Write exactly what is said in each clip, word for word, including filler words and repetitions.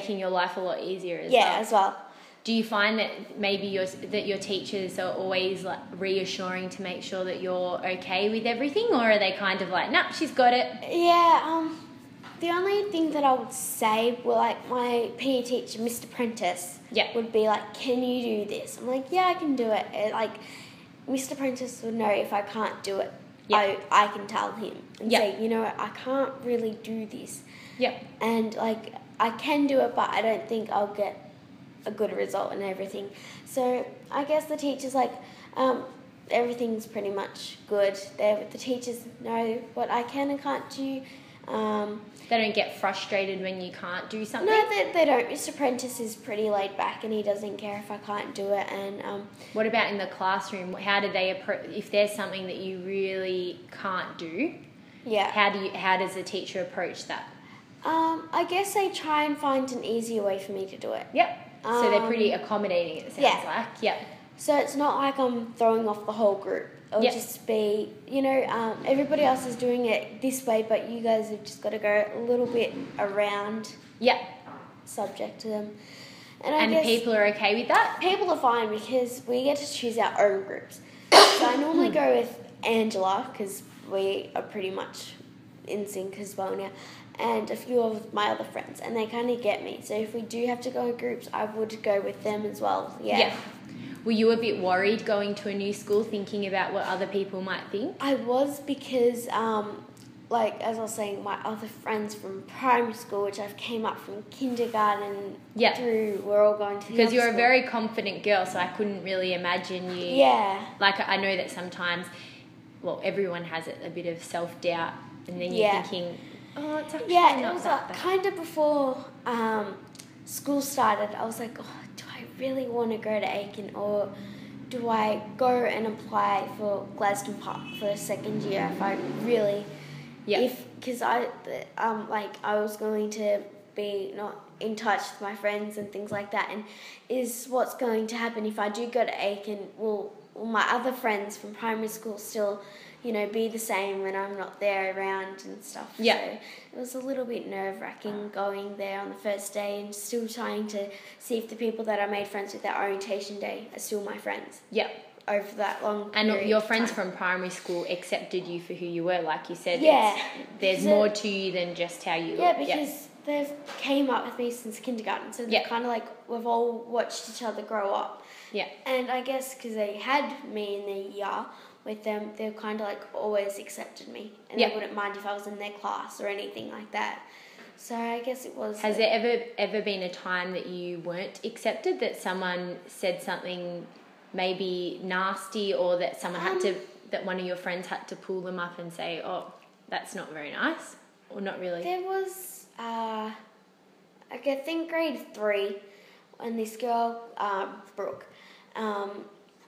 making your life a lot easier as yeah, well. as well. Do you find that maybe your that your teachers are always like reassuring to make sure that you're okay with everything, or are they kind of like, nah, she's got it? Yeah, um, the only thing that I would say, well, like my P E teacher, Mister Prentice, Yeah. would be like, can you do this? I'm like, yeah, I can do it. It like, Mister Prentice would know if I can't do it. Yeah. I, I can tell him and Yeah. say, you know what, I can't really do this. Yeah. And like, I can do it, but I don't think I'll get a good result and everything. So I guess the teachers like, um, everything's pretty much good. They the teachers know what I can and can't do. Um, They don't get frustrated when you can't do something? no, they, they don't. Mister Prentice is pretty laid back and he doesn't care if I can't do it. And um, what about in the classroom? How do they approach, if there's something that you really can't do, yeah. how do you, how does the teacher approach that? Um, I guess they try and find an easier way for me to do it. Yep. So they're pretty Um, accommodating, it sounds yeah. like. Yep. So it's not like I'm throwing off the whole group. It'll Yep. just be, you know, um, everybody else is doing it this way, but you guys have just got to go a little bit around Yep. subject to them. And, I And guess people are okay with that? people are fine because we get to choose our own groups. So I normally go with Angela because we are pretty much in sync as well now, and a few of my other friends, and they kind of get me. So if we do have to go in groups, I would go with them as well. Yeah. Yeah. Were you a bit worried going to a new school, thinking about what other people might think? I was because, um, like, as I was saying, my other friends from primary school, which I've came up from kindergarten Yeah. through, we're all going to the Because other you're a school. very confident girl, so I couldn't really imagine you... Yeah. Like, I know that sometimes, well, everyone has it, a bit of self-doubt, and then you're Yeah. thinking, oh, it's actually Yeah, not it was that like bad. kind of before um, school started. I was like, oh, do I really want to go to Aiken, or do I go and apply for Gladstone Park for the second year if I really, Yeah. if because I um like I was going to be not in touch with my friends and things like that, and is what's going to happen if I do go to Aiken? Will will my other friends from primary school still, you know, be the same when I'm not there around and stuff? Yeah. So it was a little bit nerve-wracking going there on the first day and still trying to see if the people that I made friends with at orientation day are still my friends Yeah. over that long And period your of friends time. from primary school accepted you for who you were, like you said. Yeah. It's, there's Because more it- to you than just how you Yeah, look. because they've came up with me since kindergarten, so they're Yeah. kind of like we've all watched each other grow up. Yeah. And I guess because they had me in the year with them, they've kind of like always accepted me, and Yeah. they wouldn't mind if I was in their class or anything like that. So I guess it was. Has there ever ever been a time that you weren't accepted, that someone said something maybe nasty, or that someone had Um, to, that one of your friends had to pull them up and say, oh, that's not very nice, or not really? There was, uh, like I think grade three, when this girl, um, Brooke, um,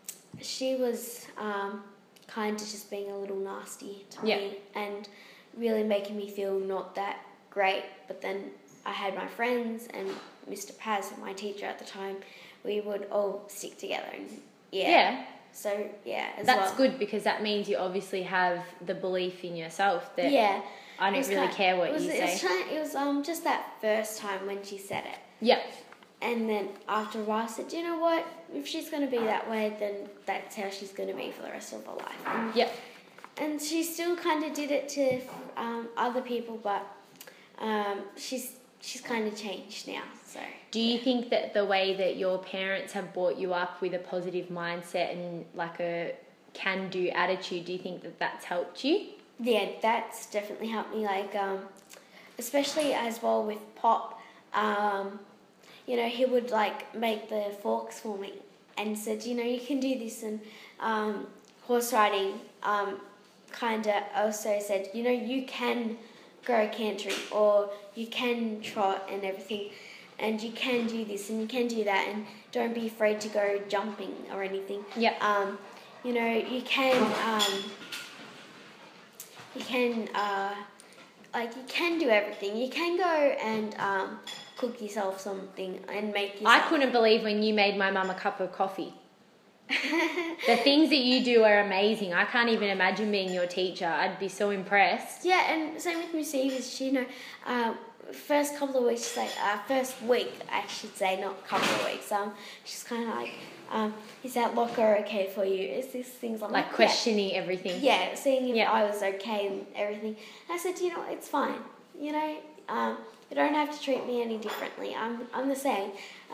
she was um, kind of just being a little nasty to Yeah. me and really making me feel not that great. But then I had my friends and Mister Paz, my teacher at the time. We would all stick together, and yeah. Yeah. So yeah, as That's well. good, because that means you obviously have the belief in yourself that Yeah. I It don't was really kind- care what it was, you it say. was, trying, it was um just that first time when she said it. Yeah. And then after a while, I said, you know what? If she's going to be that way, then that's how she's going to be for the rest of her life. And, Yeah. and she still kind of did it to um, other people, but um, she's she's kind of changed now. So. Do you think that the way that your parents have brought you up with a positive mindset and like a can-do attitude, do you think that that's helped you? Yeah, that's definitely helped me. Like, um, especially as well with Pop. Um, you know, he would like make the forks for me and said, you know, you can do this. And um, horse riding um, kind of also said, you know, you can go cantering or you can trot and everything, and you can do this and you can do that, and don't be afraid to go jumping or anything. Yeah. Um, you know, you can, um, you can, uh, like, you can do everything. You can go and um, cook yourself something and make yourself. I couldn't believe when you made my mum a cup of coffee. The things that you do are amazing. I can't even imagine being your teacher. I'd be so impressed. Yeah, and same with Miss Evers. She, you know, uh, first couple of weeks, she's like, uh, first week, I should say, not couple of weeks. Um, she's kind of like, um, is that locker okay for you? Is this things I'm Like like, questioning yeah. everything. Yeah, seeing if Yeah. I was okay and everything. And I said, you know, it's fine. You know, um, you don't have to treat me any differently. I'm, I'm the same.